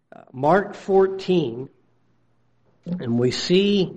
Mark 14, and we see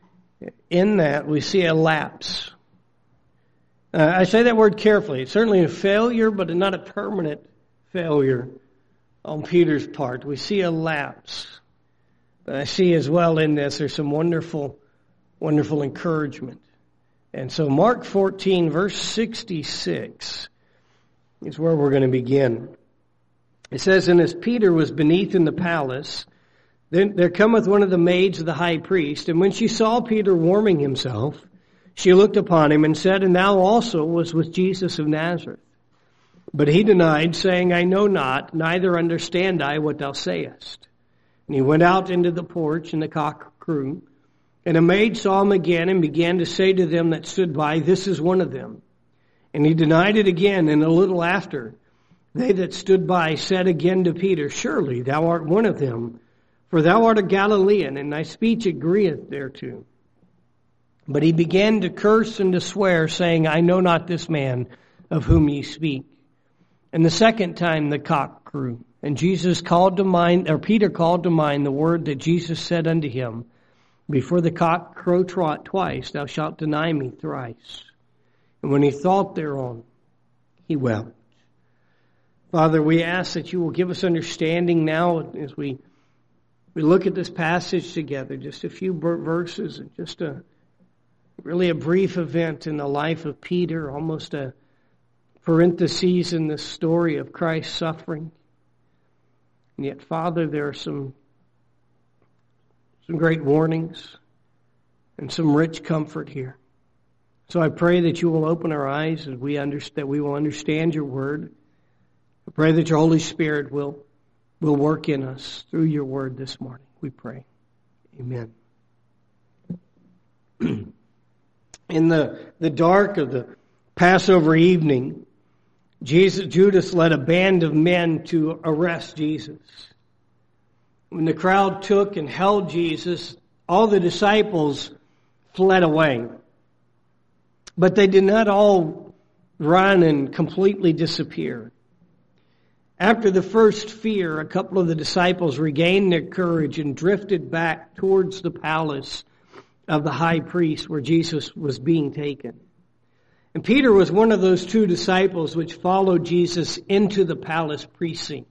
a lapse. I say that word carefully. It's certainly a failure, but not a permanent failure on Peter's part. We see a lapse. But I see as well in this, there's some wonderful, wonderful encouragement. And so Mark 14, verse 66 is where we're going to begin. It says, "And as Peter was beneath in the palace, then there cometh one of the maids of the high priest, and when she saw Peter warming himself, she looked upon him and said, And thou also was with Jesus of Nazareth. But he denied, saying, I know not, neither understand I what thou sayest. And he went out into the porch, and the cock crew. And a maid saw him again, and began to say to them that stood by, This is one of them. And he denied it again, and a little after, they that stood by said again to Peter, Surely thou art one of them, for thou art a Galilean, and thy speech agreeth thereto. But he began to curse and to swear, saying, I know not this man of whom ye speak. And the second time the cock crew, and Peter called to mind the word that Jesus said unto him, Before the cock crow twice, thou shalt deny me thrice. And when he thought thereon, he wept." Father, we ask that you will give us understanding now as we look at this passage together, just a few verses and just really a brief event in the life of Peter, almost a parenthesis in the story of Christ's suffering. And yet, Father, there are some great warnings and some rich comfort here. So I pray that you will open our eyes as that we will understand your word. I pray that your Holy Spirit will work in us through your word this morning. We pray. Amen. In the dark of the Passover evening, Judas led a band of men to arrest Jesus. When the crowd took and held Jesus, all the disciples fled away. But they did not all run and completely disappear. After the first fear, a couple of the disciples regained their courage and drifted back towards the palace of the high priest where Jesus was being taken. And Peter was one of those two disciples which followed Jesus into the palace precincts.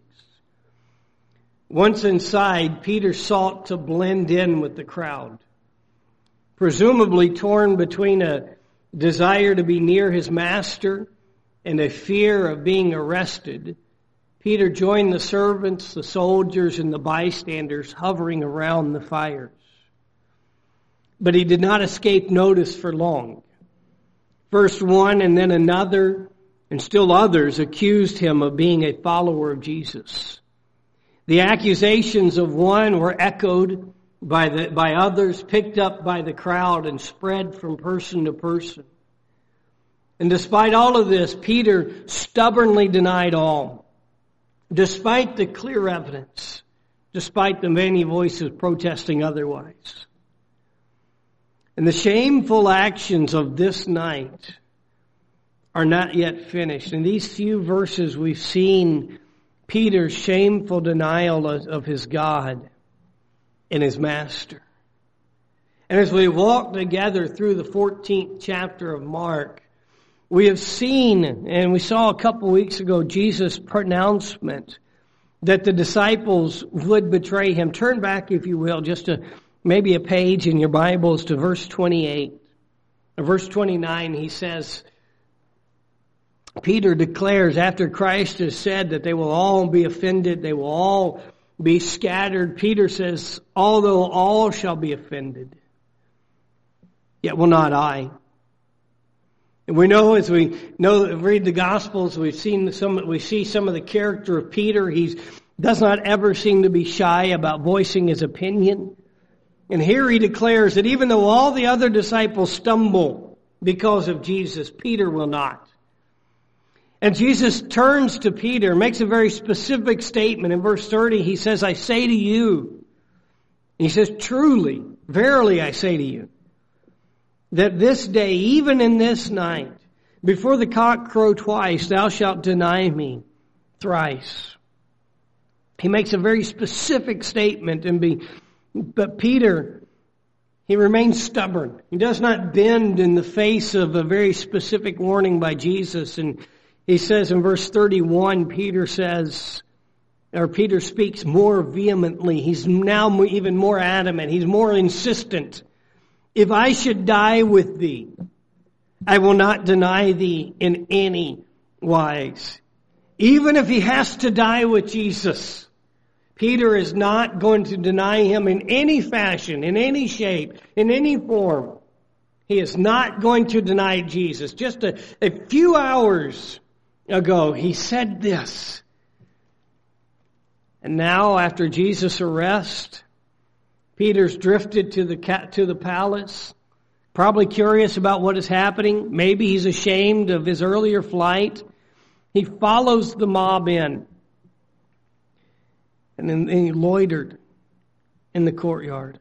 Once inside, Peter sought to blend in with the crowd. Presumably torn between a desire to be near his master and a fear of being arrested, Peter joined the servants, the soldiers, and the bystanders hovering around the fires. But he did not escape notice for long. First one and then another, and still others, accused him of being a follower of Jesus. The accusations of one were echoed by others, picked up by the crowd, and spread from person to person. And despite all of this, Peter stubbornly denied all. Despite the clear evidence, despite the many voices protesting otherwise. And the shameful actions of this night are not yet finished. In these few verses, we've seen Peter's shameful denial of his God and his master. And as we walk together through the 14th chapter of Mark, we have seen, and we saw a couple weeks ago, Jesus' pronouncement that the disciples would betray him. Turn back, if you will, just to maybe a page in your Bibles to verse 28. In verse 29, he says, Peter declares after Christ has said that they will all be offended, they will all be scattered. Peter says, although all shall be offended, yet will not I. And we know as we read the Gospels, we see some of the character of Peter. He does not ever seem to be shy about voicing his opinion. And here he declares that even though all the other disciples stumble because of Jesus, Peter will not. And Jesus turns to Peter, makes a very specific statement. In verse 30, he says, I say to you, he says, truly, verily I say to you, that this day, even in this night, before the cock crow twice, thou shalt deny me thrice. He makes a very specific statement, but Peter, he remains stubborn. He does not bend in the face of a very specific warning by Jesus. And he says in verse 31, Peter speaks more vehemently. He's now even more adamant. He's more insistent. If I should die with thee, I will not deny thee in any wise. Even if he has to die with Jesus, Peter is not going to deny him in any fashion, in any shape, in any form. He is not going to deny Jesus. Just a few hours ago, he said this. And now, after Jesus' arrest, Peter's drifted to the palace, probably curious about what is happening. Maybe he's ashamed of his earlier flight. He follows the mob in. And then he loitered in the courtyard.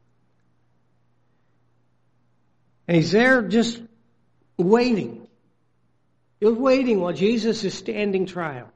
And he's there just waiting. He was waiting while Jesus is standing trial.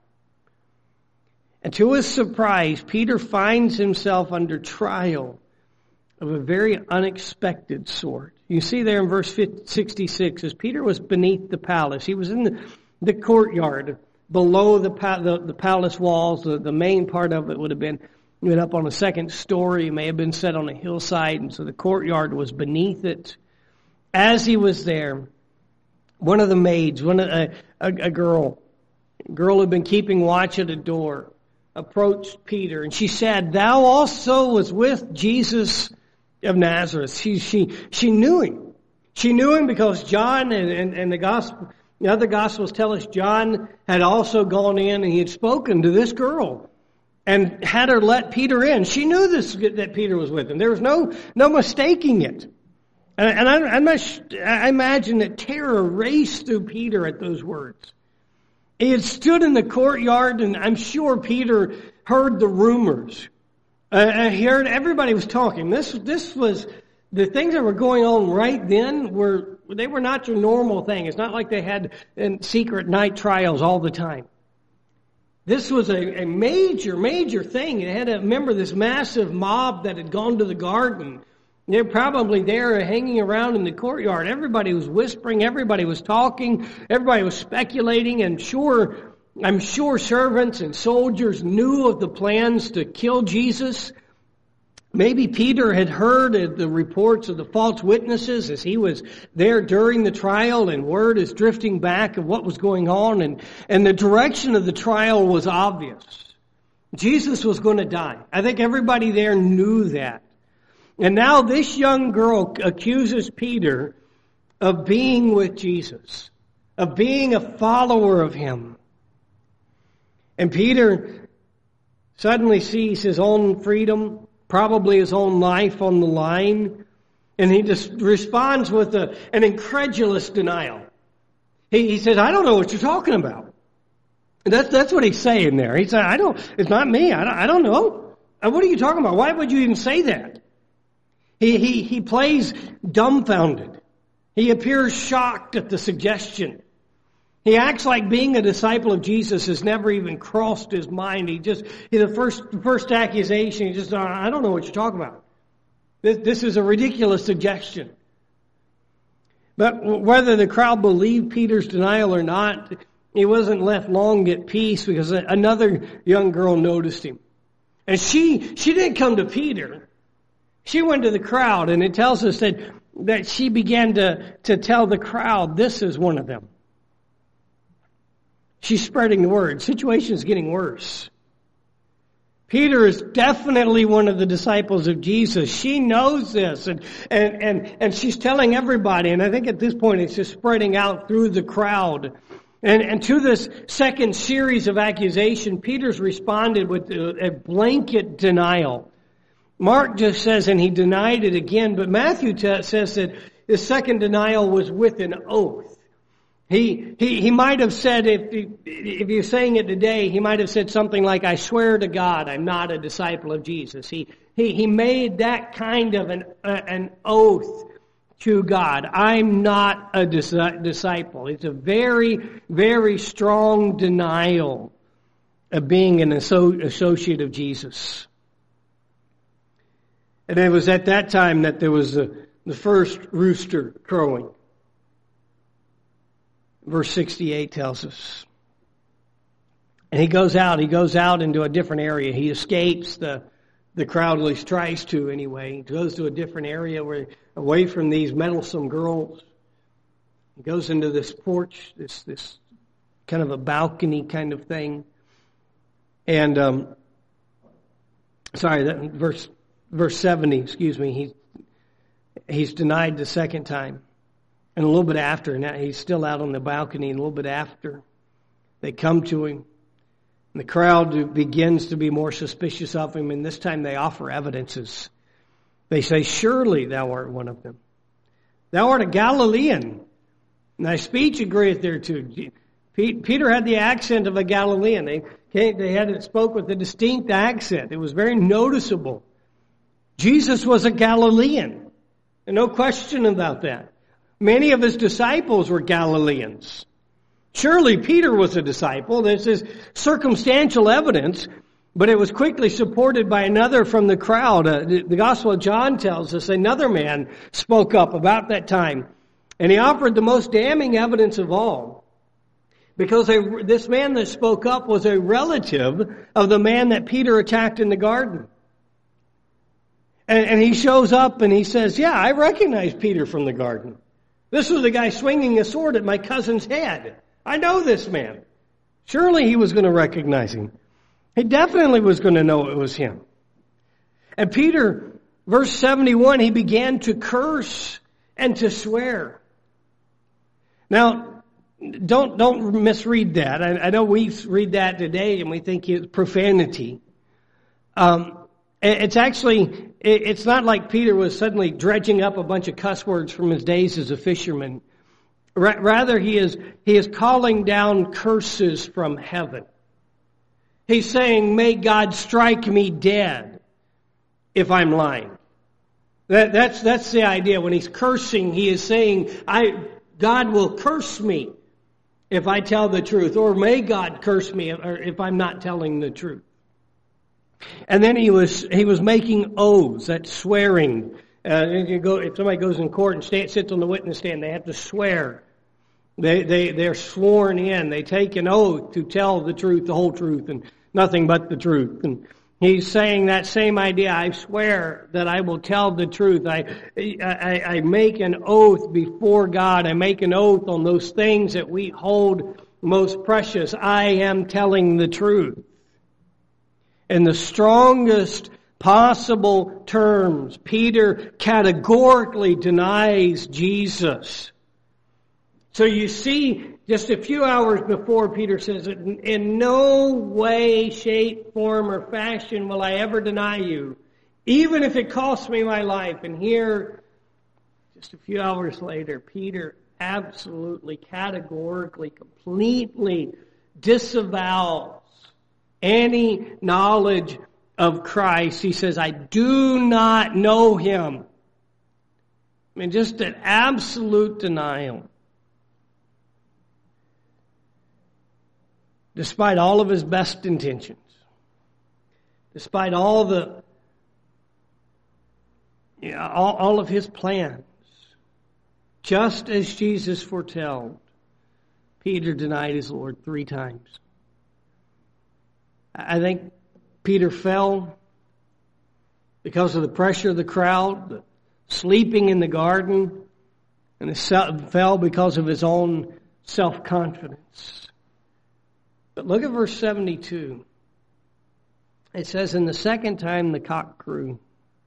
And to his surprise, Peter finds himself under trial of a very unexpected sort. You see there in verse 66, as Peter was beneath the palace, he was in the courtyard below the palace walls. The main part of it would have been up on a second story. It may have been set on a hillside, and so the courtyard was beneath it. As he was there, one of the maids, a girl who had been keeping watch at a door, approached Peter, and she said, "Thou also was with Jesus of Nazareth." She knew him. She knew him because John and the other Gospels tell us John had also gone in and he had spoken to this girl and had her let Peter in. She knew that Peter was with him. There was no mistaking it. And I imagine that terror raced through Peter at those words. He had stood in the courtyard, and I'm sure Peter heard the rumors. He heard everybody was talking. This was the things that were going on right then were not your normal thing. It's not like they had secret night trials all the time. This was a major thing. They had to remember this massive mob that had gone to the garden. They're probably there hanging around in the courtyard. Everybody was whispering. Everybody was talking. Everybody was speculating. And I'm sure servants and soldiers knew of the plans to kill Jesus. Maybe Peter had heard the reports of the false witnesses as he was there during the trial, and word is drifting back of what was going on. And the direction of the trial was obvious. Jesus was going to die. I think everybody there knew that. And now this young girl accuses Peter of being with Jesus, of being a follower of him. And Peter suddenly sees his own freedom, probably his own life on the line, and he just responds with an incredulous denial. He says, "I don't know what you're talking about." And that's what he's saying there. He said, it's not me. I don't know. What are you talking about? Why would you even say that? He plays dumbfounded. He appears shocked at the suggestion. He acts like being a disciple of Jesus has never even crossed his mind. The first accusation, I don't know what you're talking about. This is a ridiculous suggestion. But whether the crowd believed Peter's denial or not, he wasn't left long at peace because another young girl noticed him. And she didn't come to Peter. She went to the crowd, and it tells us that she began to tell the crowd, "This is one of them." She's spreading the word. Situation is getting worse. Peter is definitely one of the disciples of Jesus. She knows this, and she's telling everybody. And I think at this point it's just spreading out through the crowd. And to this second series of accusation, Peter's responded with a blanket denial. Mark just says, and he denied it again, but Matthew says that his second denial was with an oath. He might have said, if you're saying it today, he might have said something like, "I swear to God, I'm not a disciple of Jesus." He made that kind of an oath to God. I'm not a disciple. It's a very, very strong denial. of being an associate of Jesus. And it was at that time that there was the first rooster crowing. Verse 68 tells us. And he goes out into a different area. He escapes the crowd, at least tries to anyway. He goes to a different area away from these meddlesome girls. He goes into this porch, this kind of a balcony kind of thing. And, verse 70, he's denied the second time. And a little bit after, and he's still out on the balcony, and a little bit after, they come to him. And the crowd begins to be more suspicious of him, and this time they offer evidences. They say, "Surely thou art one of them. Thou art a Galilean. And thy speech agreeth thereto." Peter had the accent of a Galilean. They had it spoke with a distinct accent. It was very noticeable. Jesus was a Galilean. And no question about that. Many of his disciples were Galileans. Surely Peter was a disciple. This is circumstantial evidence, but it was quickly supported by another from the crowd. The Gospel of John tells us another man spoke up about that time, and he offered the most damning evidence of all, because this man that spoke up was a relative of the man that Peter attacked in the garden. And he shows up and he says, "Yeah, I recognize Peter from the garden. This was the guy swinging a sword at my cousin's head. I know this man." Surely he was going to recognize him. He definitely was going to know it was him. And Peter, verse 71, he began to curse and to swear. Now, don't misread that. I know we read that today and we think it's profanity. It's not like Peter was suddenly dredging up a bunch of cuss words from his days as a fisherman. Rather, he is calling down curses from heaven. He's saying, "May God strike me dead if I'm lying." That's the idea. When he's cursing, he is saying, God will curse me if I tell the truth, or may God curse me if I'm not telling the truth. And then he was making oaths, that's swearing. If somebody goes in court and sits on the witness stand, they have to swear. They're sworn in. They take an oath to tell the truth, the whole truth, and nothing but the truth. And he's saying that same idea. I swear that I will tell the truth. I make an oath before God. I make an oath on those things that we hold most precious. I am telling the truth. In the strongest possible terms, Peter categorically denies Jesus. So you see, just a few hours before, Peter says, "In no way, shape, form, or fashion will I ever deny you, even if it costs me my life." And here, just a few hours later, Peter absolutely, categorically, completely disavows any knowledge of Christ. He says, "I do not know him." I mean, just an absolute denial. Despite all of his best intentions, despite all of his plans, just as Jesus foretold, Peter denied his Lord 3 times. I think Peter fell because of the pressure of the crowd, the sleeping in the garden, and he fell because of his own self-confidence. But look at verse 72. It says, "And the second time the cock crew."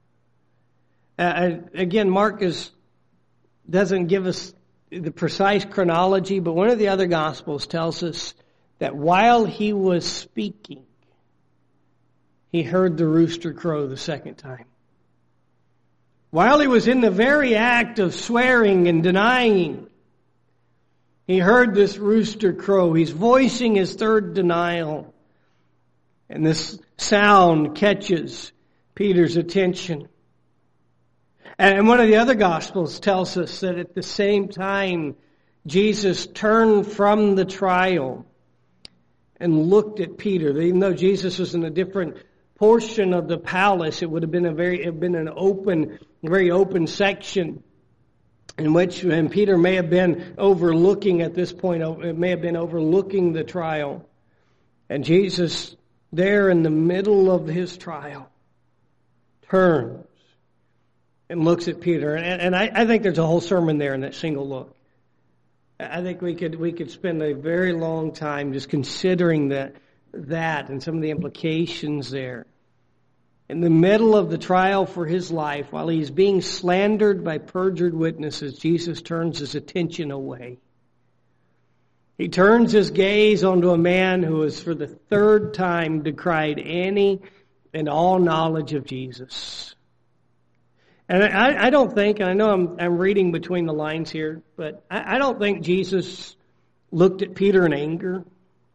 Again, Mark doesn't give us the precise chronology, but one of the other Gospels tells us that while he was speaking, he heard the rooster crow the second time. While he was in the very act of swearing and denying, he heard this rooster crow. He's voicing his third denial. And this sound catches Peter's attention. And one of the other Gospels tells us that at the same time, Jesus turned from the trial and looked at Peter. Even though Jesus was in a different portion of the palace, it would have been very open section in which, and Peter may have been overlooking at this point, it may have been overlooking the trial. And Jesus, there in the middle of his trial, turns and looks at Peter. And I think there's a whole sermon there in that single look. I think we could spend a very long time just considering that and some of the implications there. In the middle of the trial for his life, while he's being slandered by perjured witnesses, Jesus turns his attention away. He turns his gaze onto a man who has for the third time decried any and all knowledge of Jesus. And I don't think, and I know I'm reading between the lines here, but I don't think Jesus looked at Peter in anger.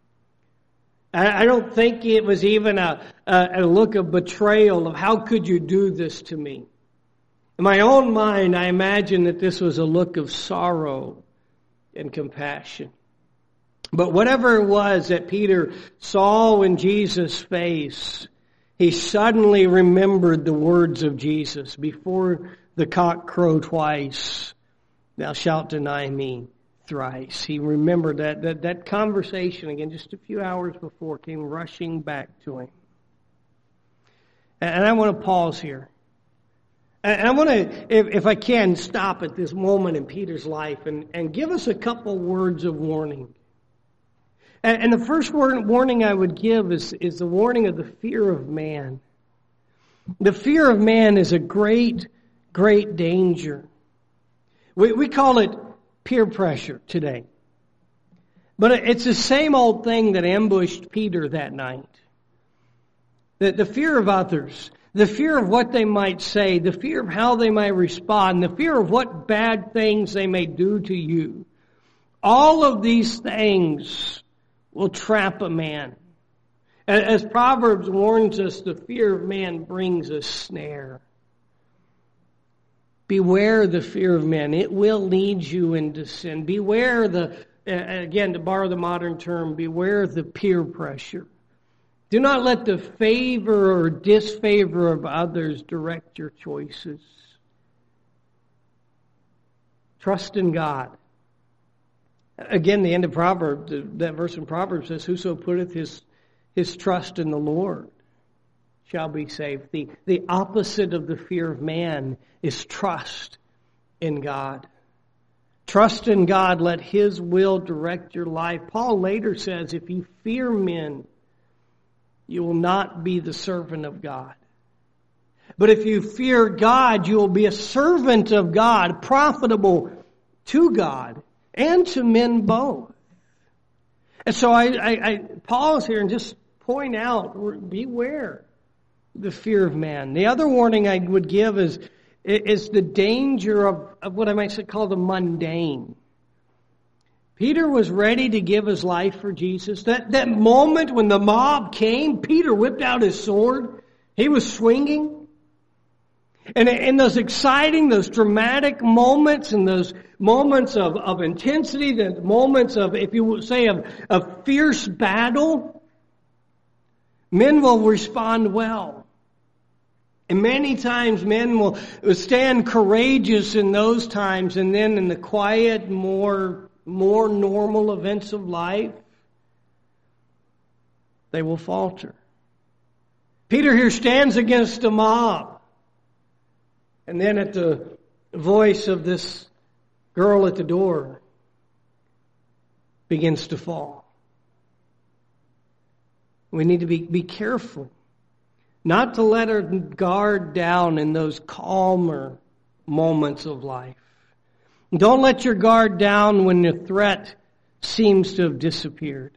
I don't think it was even a look of betrayal of how could you do this to me. In my own mind, I imagine that this was a look of sorrow and compassion. But whatever it was that Peter saw in Jesus' face, he suddenly remembered the words of Jesus. Before the cock crow twice, thou shalt deny me thrice. He remembered that conversation again just a few hours before came rushing back to him. And I want to pause here. And I want to, if I can, stop at this moment in Peter's life and give us a couple words of warning. And the first warning I would give is the warning of the fear of man. The fear of man is a great, great danger. We call it peer pressure today. But it's the same old thing that ambushed Peter that night. The fear of others, the fear of what they might say, the fear of how they might respond, the fear of what bad things they may do to you. All of these things will trap a man. As Proverbs warns us, the fear of man brings a snare. Beware the fear of men. It will lead you into sin. Beware again, to borrow the modern term, beware the peer pressure. Do not let the favor or disfavor of others direct your choices. Trust in God. Again, the end of Proverbs, that verse in Proverbs says, whoso putteth his trust in the Lord shall be saved. The opposite of the fear of man is trust in God. Trust in God, let His will direct your life. Paul later says, if you fear men, you will not be the servant of God. But if you fear God, you will be a servant of God, profitable to God and to men both. And so I pause here and just point out, beware the fear of man. The other warning I would give is the danger of what I might call the mundane. Peter was ready to give his life for Jesus. That moment when the mob came, Peter whipped out his sword. He was swinging. And in those exciting, those dramatic moments and those moments of intensity, the moments of, if you would say, of fierce battle, men will respond well. And many times men will stand courageous in those times, and then in the quiet, more normal events of life, they will falter. Peter here stands against a mob. And then at the voice of this girl at the door begins to fall. We need to be careful not to let our guard down in those calmer moments of life. Don't let your guard down when the threat seems to have disappeared.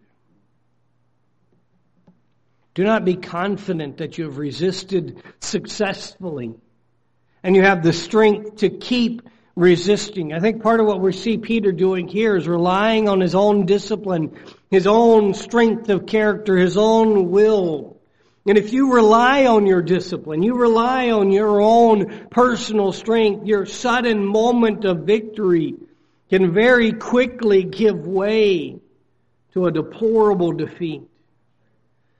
Do not be confident that you have resisted successfully and you have the strength to keep resisting. I think part of what we see Peter doing here is relying on his own discipline, his own strength of character, his own will. And if you rely on your discipline, you rely on your own personal strength, your sudden moment of victory can very quickly give way to a deplorable defeat.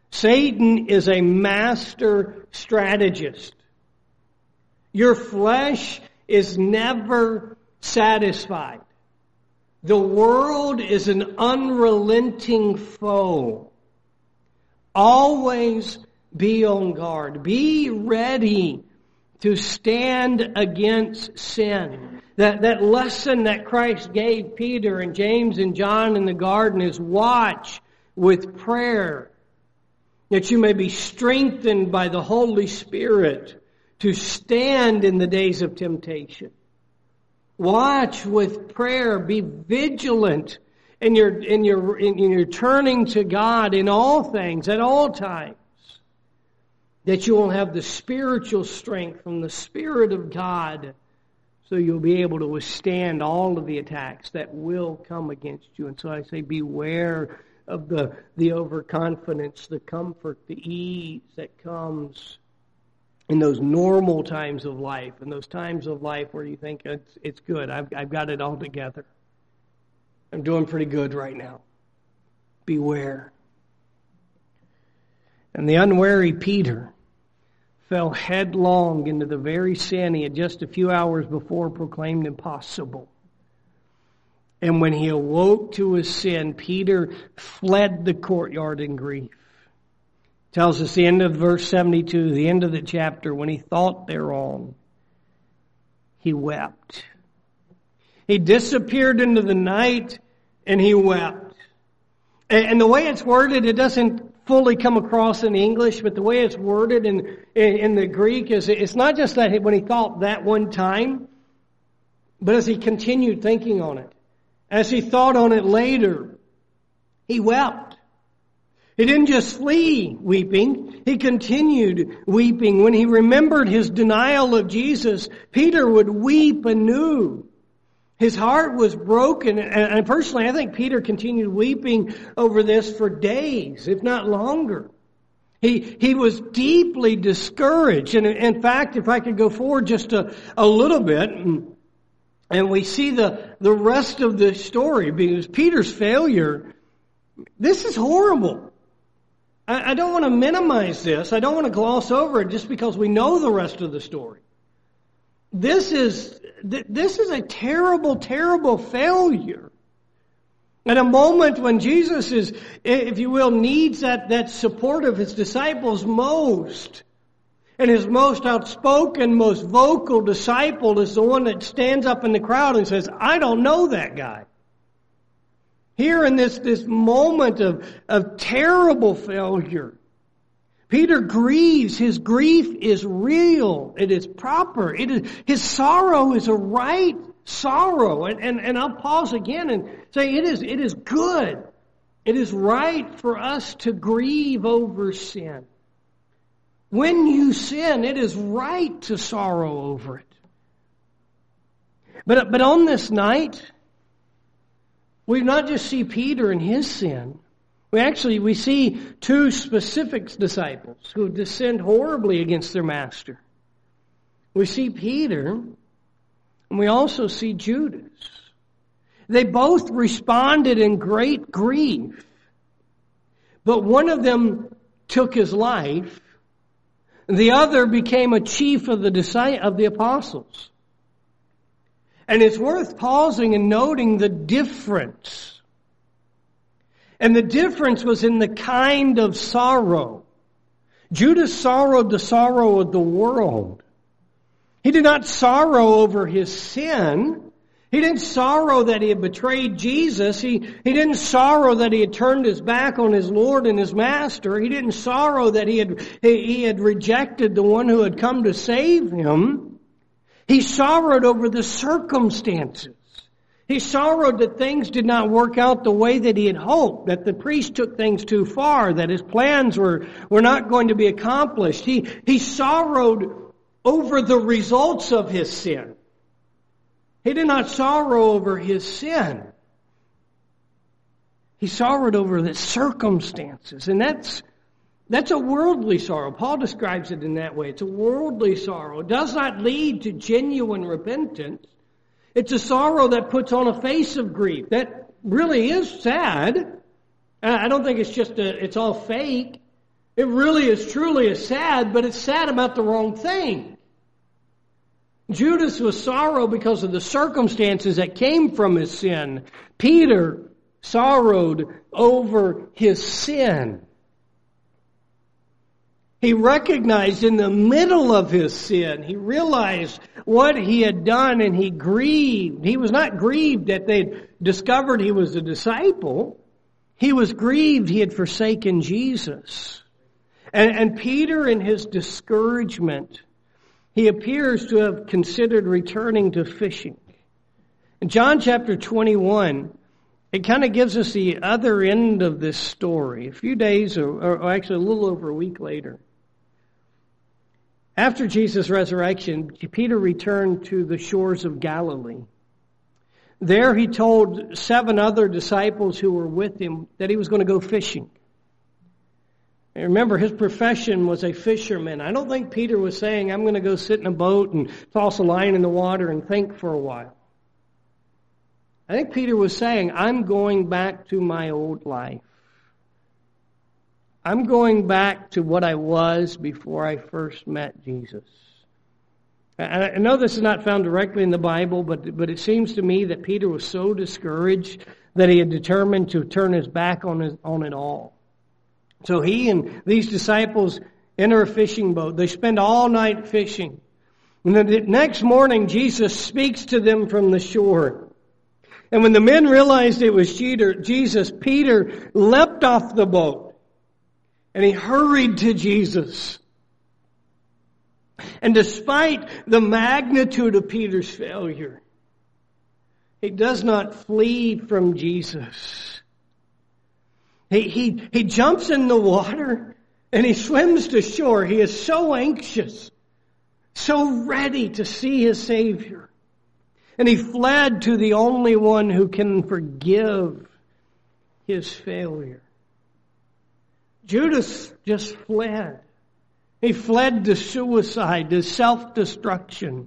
Satan is a master strategist. Your flesh is never satisfied. The world is an unrelenting foe. Always be on guard. Be ready to stand against sin. That lesson that Christ gave Peter and James and John in the garden is watch with prayer, that you may be strengthened by the Holy Spirit to stand in the days of temptation. Watch with prayer. Be vigilant in your turning to God in all things, at all times, that you will have the spiritual strength from the Spirit of God, so you'll be able to withstand all of the attacks that will come against you. And so I say, beware of the overconfidence, the comfort, the ease that comes in those normal times of life, in those times of life where you think it's good, I've got it all together. I'm doing pretty good right now. Beware. And the unwary Peter fell headlong into the very sin he had just a few hours before proclaimed impossible. And when he awoke to his sin, Peter fled the courtyard in grief. Tells us the end of verse 72, the end of the chapter, when he thought thereon, he wept. He disappeared into the night and he wept. And the way it's worded, it doesn't fully come across in English, but the way it's worded in the Greek is it's not just that when he thought that one time, but as he continued thinking on it. As he thought on it later, he wept. He didn't just flee weeping, he continued weeping. When he remembered his denial of Jesus, Peter would weep anew. His heart was broken, and personally I think Peter continued weeping over this for days, if not longer. He was deeply discouraged, and in fact, if I could go forward just a little bit, and we see the rest of the story, because Peter's failure, this is horrible. I don't want to minimize this. I don't want to gloss over it just because we know the rest of the story. This is a terrible, terrible failure. At a moment when Jesus is, if you will, needs that support of his disciples most. And his most outspoken, most vocal disciple is the one that stands up in the crowd and says, I don't know that guy. Here in this moment of terrible failure, Peter grieves. His grief is real. It is proper. His sorrow is a right sorrow. And I'll pause again and say it is good. It is right for us to grieve over sin. When you sin, it is right to sorrow over it. But on this night, we not just see Peter and his sin. We see two specific disciples who sinned horribly against their master. We see Peter, and we also see Judas. They both responded in great grief, but one of them took his life, and the other became a chief of the apostles. And it's worth pausing and noting the difference. And the difference was in the kind of sorrow. Judas sorrowed the sorrow of the world. He did not sorrow over his sin. He didn't sorrow that he had betrayed Jesus. He didn't sorrow that he had turned his back on his Lord and his Master. He didn't sorrow that he had rejected the one who had come to save him. He sorrowed over the circumstances. He sorrowed that things did not work out the way that he had hoped, that the priest took things too far, that his plans were not going to be accomplished. He sorrowed over the results of his sin. He did not sorrow over his sin. He sorrowed over the circumstances, and that's a worldly sorrow. Paul describes it in that way. It's a worldly sorrow. It does not lead to genuine repentance. It's a sorrow that puts on a face of grief. That really is sad. I don't think it's all fake. It really is truly sad, but it's sad about the wrong thing. Judas was sorrow because of the circumstances that came from his sin. Peter sorrowed over his sin. He recognized in the middle of his sin, he realized what he had done and he grieved. He was not grieved that they'd discovered he was a disciple. He was grieved he had forsaken Jesus. And Peter, in his discouragement, he appears to have considered returning to fishing. In John chapter 21, it kind of gives us the other end of this story. A few days, or actually a little over a week later. After Jesus' resurrection, Peter returned to the shores of Galilee. There he told 7 other disciples who were with him that he was going to go fishing. And remember, his profession was a fisherman. I don't think Peter was saying, I'm going to go sit in a boat and toss a line in the water and think for a while. I think Peter was saying, I'm going back to my old life. I'm going back to what I was before I first met Jesus. I know this is not found directly in the Bible, but it seems to me that Peter was so discouraged that he had determined to turn his back on it all. So he and these disciples enter a fishing boat. They spend all night fishing. And then the next morning, Jesus speaks to them from the shore. And when the men realized it was Jesus, Peter leapt off the boat. And he hurried to Jesus. And despite the magnitude of Peter's failure, he does not flee from Jesus. He jumps in the water and he swims to shore. He is so anxious, so ready to see his Savior. And he fled to the only one who can forgive his failure. Judas just fled. He fled to suicide, to self-destruction.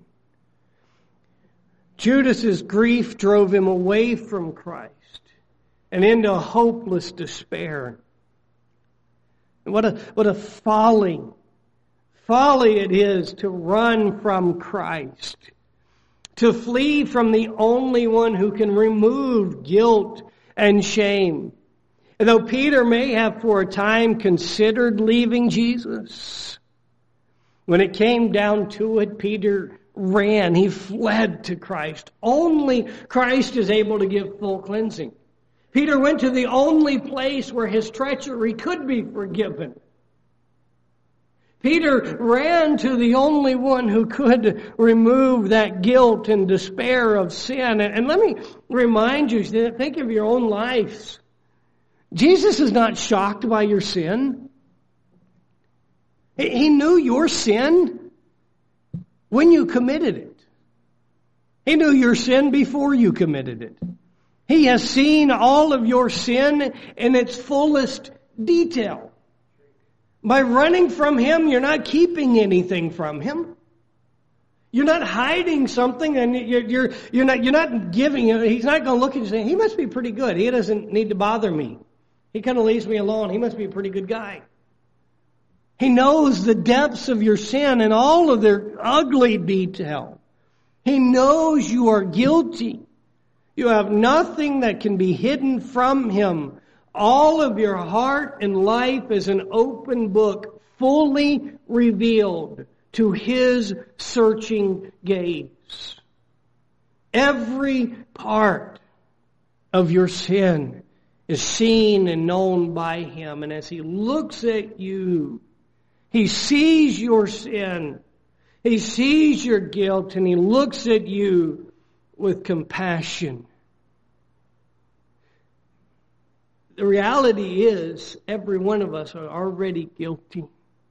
Judas's grief drove him away from Christ and into hopeless despair. What a folly it is to run from Christ, to flee from the only one who can remove guilt and shame. And though Peter may have for a time considered leaving Jesus, when it came down to it, Peter ran. He fled to Christ. Only Christ is able to give full cleansing. Peter went to the only place where his treachery could be forgiven. Peter ran to the only one who could remove that guilt and despair of sin. And let me remind you, think of your own lives. Jesus is not shocked by your sin. He knew your sin when you committed it. He knew your sin before you committed it. He has seen all of your sin in its fullest detail. By running from Him, you're not keeping anything from Him. You're not hiding something, and you're not giving it. He's not going to look at you and say, he must be pretty good. He doesn't need to bother me. He kind of leaves me alone. He must be a pretty good guy. He knows the depths of your sin and all of their ugly detail. He knows you are guilty. You have nothing that can be hidden from Him. All of your heart and life is an open book, fully revealed to His searching gaze. Every part of your sin is seen and known by Him. And as He looks at you, He sees your sin. He sees your guilt, and He looks at you with compassion. The reality is, every one of us are already guilty.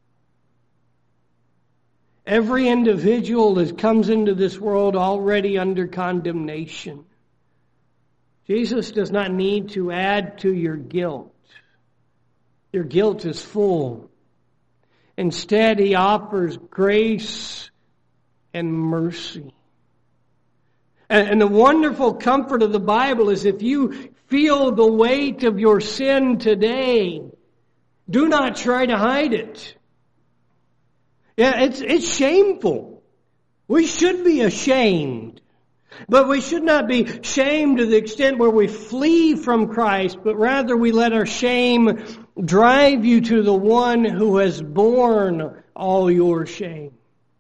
Every individual that comes into this world already under condemnation. Jesus does not need to add to your guilt. Your guilt is full. Instead, He offers grace and mercy. And the wonderful comfort of the Bible is if you feel the weight of your sin today, Do not try to hide it. Yeah, it's shameful. We should be ashamed. But we should not be shamed to the extent where we flee from Christ, but rather we let our shame drive you to the one who has borne all your shame.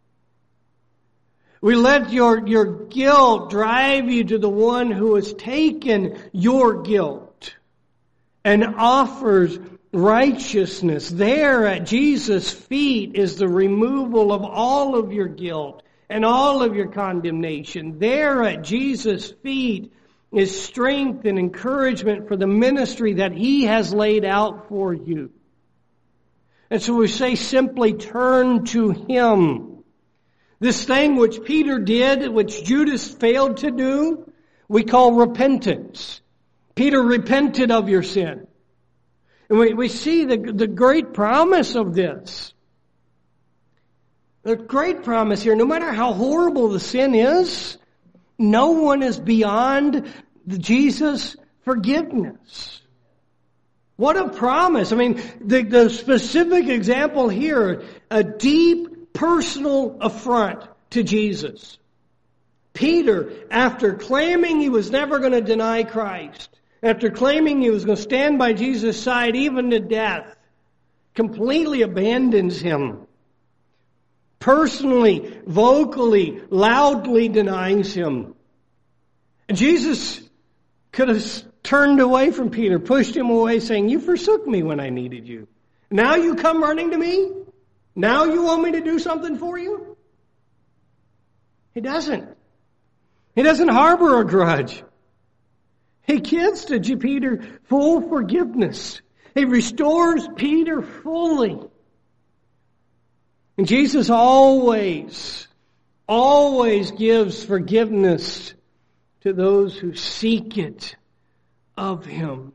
We let your guilt drive you to the one who has taken your guilt and offers righteousness. There at Jesus' feet is the removal of all of your guilt and all of your condemnation. There at Jesus' feet is strength and encouragement for the ministry that He has laid out for you. And so we say simply, turn to Him. This thing which Peter did, which Judas failed to do, we call repentance. Peter repented of your sin. And we see the great promise of this. The great promise here, no matter how horrible the sin is, no one is beyond Jesus' forgiveness. What a promise. I mean, the specific example here, a deep personal affront to Jesus. Peter, after claiming he was never going to deny Christ, after claiming he was going to stand by Jesus' side even to death, completely abandons Him. Personally, vocally, loudly denies Him. And Jesus could have turned away from Peter, pushed him away, saying, "You forsook me when I needed you. Now you come running to me? Now you want me to do something for you?" He doesn't. He doesn't harbor a grudge. He gives to Peter full forgiveness. He restores Peter fully. And Jesus always gives forgiveness to those who seek it of Him.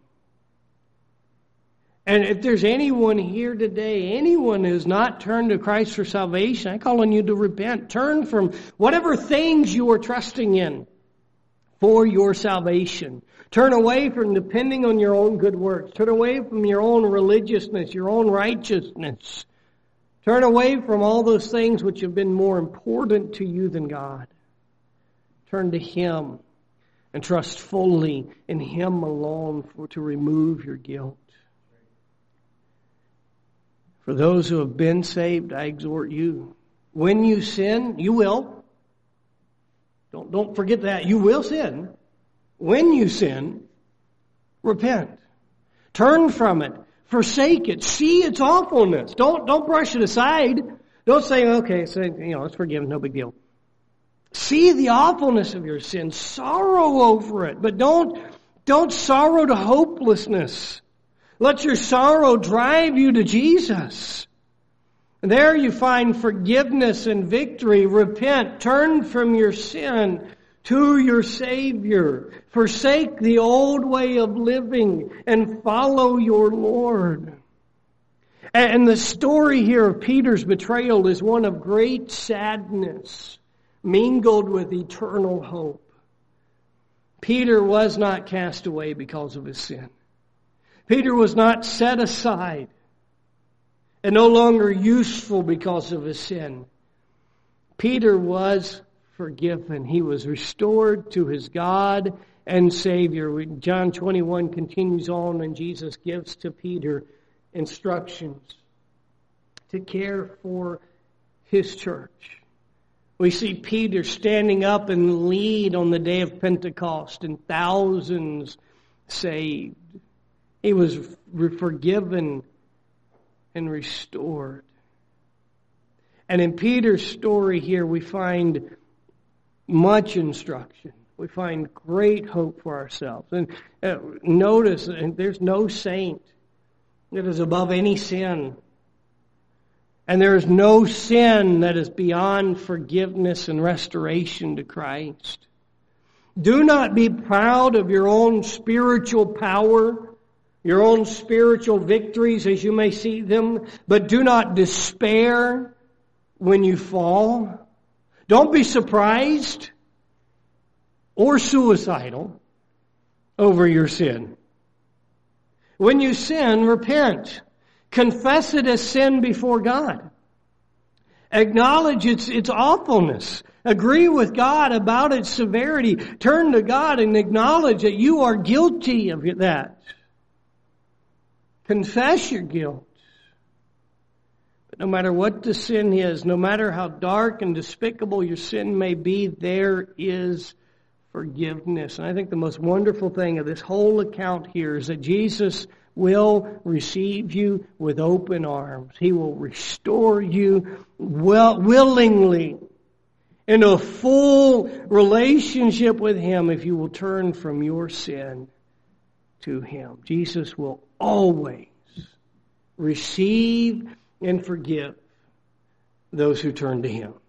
And if there's anyone here today, anyone who's not turned to Christ for salvation, I call on you to repent. Turn from whatever things you are trusting in for your salvation. Turn away from depending on your own good works. Turn away from your own religiousness, your own righteousness. Turn away from all those things which have been more important to you than God. Turn to Him and trust fully in Him alone to remove your guilt. For those who have been saved, I exhort you. When you sin, you will. Don't forget that. You will sin. When you sin, repent. Turn from it. Forsake it. See its awfulness. Don't brush it aside. Don't say, okay, so, it's forgiven, no big deal. See the awfulness of your sin. Sorrow over it. But don't sorrow to hopelessness. Let your sorrow drive you to Jesus. There you find forgiveness and victory. Repent. Turn from your sin to your Savior. Forsake the old way of living and follow your Lord. And the story here of Peter's betrayal is one of great sadness, mingled with eternal hope. Peter was not cast away because of his sin. Peter was not set aside and no longer useful because of his sin. Peter was forgiven. He was restored to his God and Savior. John 21 continues on, and Jesus gives to Peter instructions to care for His church. We see Peter standing up and lead on the day of Pentecost, and thousands saved. He was forgiven and restored. And in Peter's story here, we find much instruction. We find great hope for ourselves. And notice, there's no saint that is above any sin. And there is no sin that is beyond forgiveness and restoration to Christ. Do not be proud of your own spiritual power, your own spiritual victories as you may see them, but do not despair when you fall. Don't be surprised or suicidal over your sin. When you sin, repent. Confess it as sin before God. Acknowledge its awfulness. Agree with God about its severity. Turn to God and acknowledge that you are guilty of that. Confess your guilt. But no matter what the sin is, no matter how dark and despicable your sin may be, there is forgiveness. And I think the most wonderful thing of this whole account here is that Jesus will receive you with open arms. He will restore you willingly into a full relationship with Him if you will turn from your sin to Him. Jesus will always receive and forgive those who turn to Him.